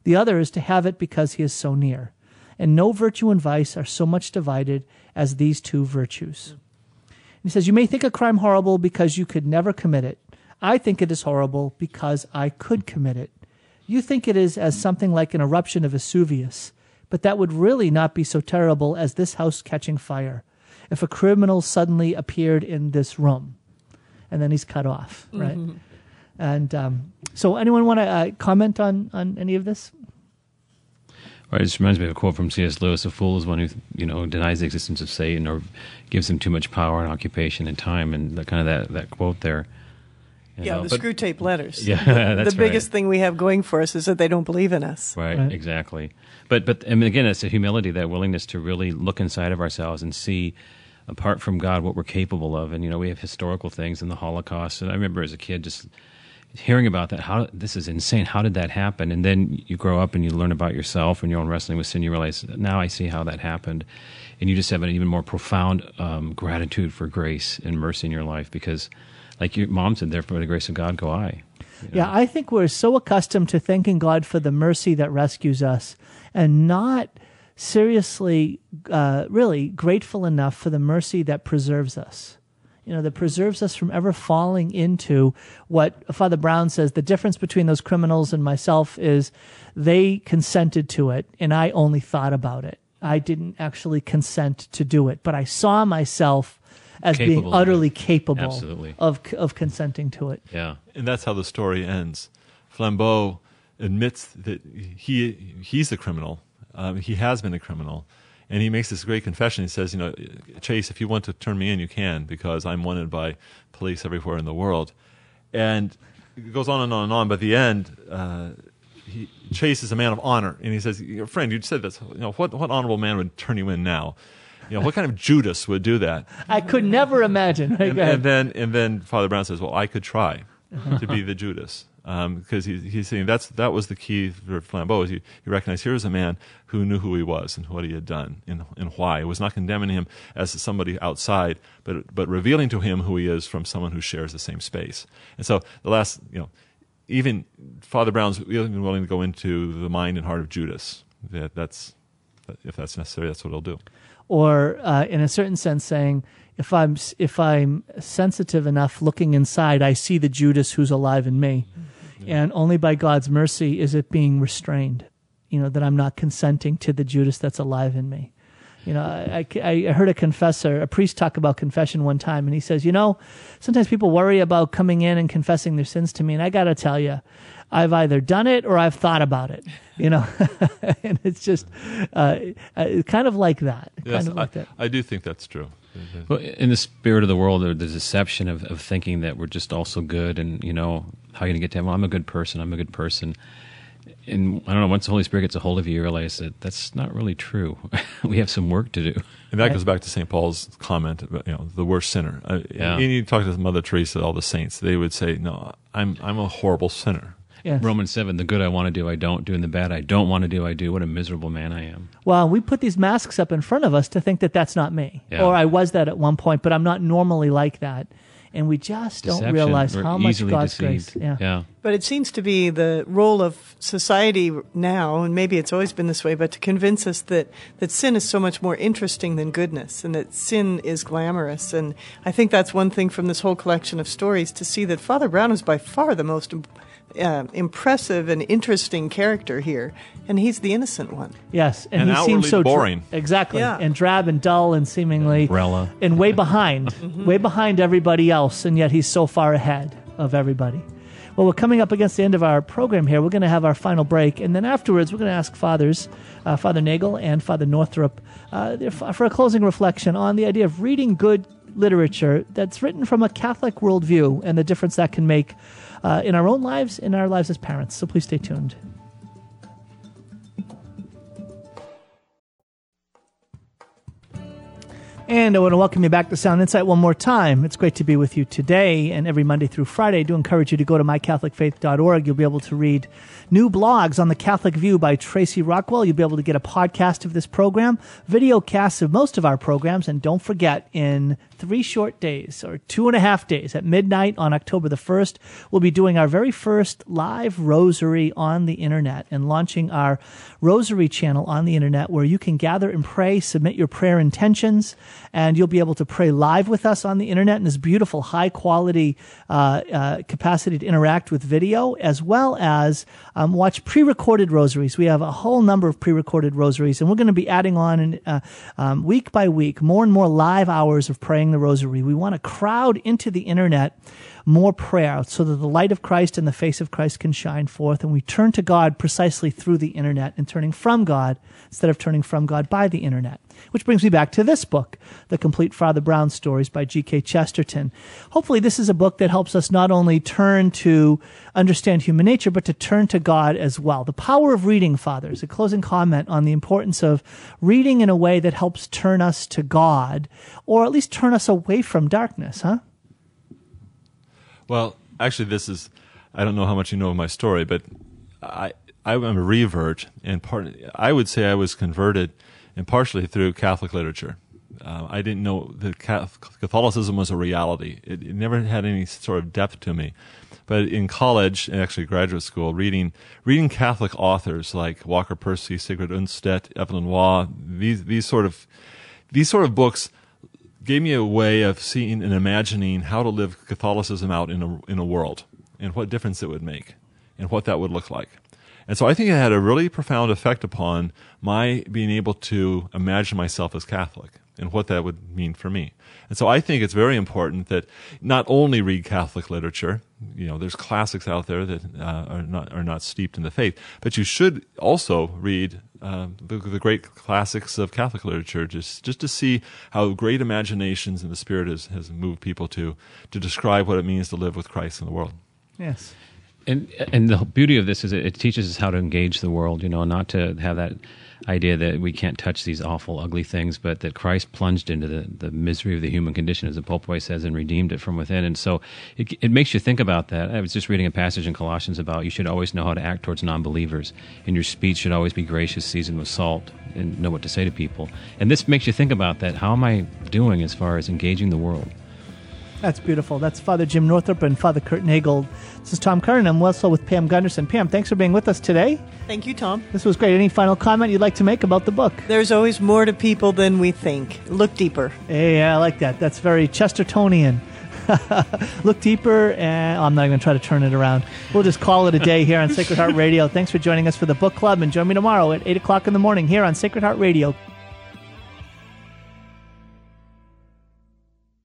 B: The other is to have it because he is so near. And no virtue and vice are so much divided as these two virtues. He says, you may think a crime horrible because you could never commit it. I think it is horrible because I could commit it. You think it is as something like an eruption of Vesuvius, but that would really not be so terrible as this house catching fire if a criminal suddenly appeared in this room. And then he's cut off, right? Mm-hmm. And so anyone want to comment on any of this?
D: Right, it just reminds me of a quote from C.S. Lewis: "A fool is one who, denies the existence of Satan or gives him too much power and occupation and time." And that quote there.
C: The screw tape letters.
D: Yeah, that's
C: the biggest thing we have going for us is that they don't believe in us.
D: Right. Exactly. But I mean, again, it's a humility, that willingness to really look inside of ourselves and see, apart from God, what we're capable of. And we have historical things in the Holocaust. And I remember as a kid just hearing about that. This is insane. How did that happen? And then you grow up and you learn about yourself and your own wrestling with sin. You realize, now I see how that happened. And you just have an even more profound gratitude for grace and mercy in your life, because, like your mom said, there, for the grace of God go I.
B: Yeah, I think we're so accustomed to thanking God for the mercy that rescues us and not seriously, really grateful enough for the mercy that preserves us. That preserves us from ever falling into what Father Brown says, the difference between those criminals and myself is they consented to it and I only thought about it. I didn't actually consent to do it, but I saw myself as being utterly capable of consenting to it.
D: Yeah.
E: And that's how the story ends. Flambeau admits that he's the criminal. He has been a criminal. And he makes this great confession. He says, Chase, if you want to turn me in, you can, because I'm wanted by police everywhere in the world. And it goes on and on and on. But at the end, Chase is a man of honor. And he says, friend, you said this. What honorable man would turn you in now? What kind of Judas would do that?
B: I could never imagine.
E: And then Father Brown says, well, I could try to be the Judas. Because he's saying that was the key for Flambeau. Is he recognized here was a man who knew who he was and what he had done and why. It was not condemning him as somebody outside, but revealing to him who he is from someone who shares the same space. And so the last, even Father Brown's even willing to go into the mind and heart of Judas. That's if that's necessary, that's what he'll do.
B: Or in a certain sense, saying, if I'm sensitive enough looking inside, I see the Judas who's alive in me. Yeah. And only by God's mercy is it being restrained, that I'm not consenting to the Judas that's alive in me. I heard a priest talk about confession one time, and he says, sometimes people worry about coming in and confessing their sins to me, and I got to tell you, I've either done it or I've thought about it, and it's just kind of like that.
E: Yes, I do think that's true.
D: Well, in the spirit of the world, the deception of thinking that we're just all so good, and how are you going to get to heaven? Well, I'm a good person. And I don't know, once the Holy Spirit gets a hold of you, you realize that that's not really true. We have some work to do.
E: And that goes back to St. Paul's comment about the worst sinner.
D: Yeah.
E: And you talk to Mother Teresa, all the saints, they would say, no, I'm a horrible sinner.
B: Yes.
D: Romans 7, the good I want to do, I don't do, and the bad I don't want to do, I do. What a miserable man I am.
B: Well, we put these masks up in front of us to think that that's not me.
D: Yeah.
B: Or I was that at one point, but I'm not normally like that. And we just don't realize how much God's grace.
D: Yeah.
C: But it seems to be the role of society now, and maybe it's always been this way, but to convince us that sin is so much more interesting than goodness, and that sin is glamorous. And I think that's one thing from this whole collection of stories, to see that Father Brown is by far the most impressive and interesting character here, and he's the innocent one.
B: Yes,
E: and
B: he seems so
E: boring.
B: Exactly,
C: yeah.
B: And drab and dull and seemingly and way behind, way behind everybody else, and yet he's so far ahead of everybody. Well, we're coming up against the end of our program here. We're going to have our final break, and then afterwards we're going to ask Fathers, Father Nagel and Father Northrup, for a closing reflection on the idea of reading good literature that's written from a Catholic worldview and the difference that can make in our own lives, in our lives as parents. So please stay tuned. And I want to welcome you back to Sound Insight one more time. It's great to be with you today and every Monday through Friday. I do encourage you to go to mycatholicfaith.org. You'll be able to read new blogs on the Catholic View by Tracy Rockwell. You'll be able to get a podcast of this program, video casts of most of our programs, and don't forget, in 3 short days, or 2.5 days, at midnight on October the 1st, we'll be doing our very first live rosary on the internet and launching our rosary channel on the internet where you can gather and pray, submit your prayer intentions, and you'll be able to pray live with us on the internet in this beautiful, high-quality capacity to interact with video, as well as watch pre-recorded rosaries. We have a whole number of pre-recorded rosaries, and we're going to be adding on week by week more and more live hours of praying the rosary. We want to crowd into the internet more prayer so that the light of Christ and the face of Christ can shine forth, and we turn to God precisely through the internet and turning from God instead of turning from God by the internet. Which brings me back to this book, The Complete Father Brown Stories by G.K. Chesterton. Hopefully this is a book that helps us not only turn to understand human nature, but to turn to God as well. The power of reading, fathers, a closing comment on the importance of reading in a way that helps turn us to God, or at least turn us away from darkness, huh?
E: Well, actually, I don't know how much you know of my story, but I'm a revert, and I would say I was converted and partially through Catholic literature. I didn't know that Catholicism was a reality. It never had any sort of depth to me. But in college, and actually graduate school, reading Catholic authors like Walker Percy, Sigrid Undstedt, Evelyn Waugh, these sort of books gave me a way of seeing and imagining how to live Catholicism out in a world, and what difference it would make, and what that would look like. And so I think it had a really profound effect upon my being able to imagine myself as Catholic and what that would mean for me. And so I think it's very important that not only read Catholic literature, there's classics out there that are not steeped in the faith, but you should also read the great classics of Catholic literature, just to see how great imaginations and the Spirit has moved people to describe what it means to live with Christ in the world.
B: Yes.
D: And the beauty of this is it teaches us how to engage the world, not to have that idea that we can't touch these awful, ugly things, but that Christ plunged into the misery of the human condition, as the Pope always says, and redeemed it from within. And so it makes you think about that. I was just reading a passage in Colossians about you should always know how to act towards non-believers, and your speech should always be gracious, seasoned with salt, and know what to say to people. And this makes you think about that. How am I doing as far as engaging the world?
B: That's beautiful. That's Father Jim Northrup and Father Kurt Nagel. This is Tom Curran. I'm also with Pam Gunderson. Pam, thanks for being with us today.
C: Thank you, Tom.
B: This was great. Any final comment you'd like to make about the book?
C: There's always more to people than we think. Look deeper.
B: Yeah, I like that. That's very Chestertonian. Look deeper, and I'm not going to try to turn it around. We'll just call it a day here on Sacred Heart Radio. Thanks for joining us for the book club, and join me tomorrow at 8 o'clock in the morning here on Sacred Heart Radio.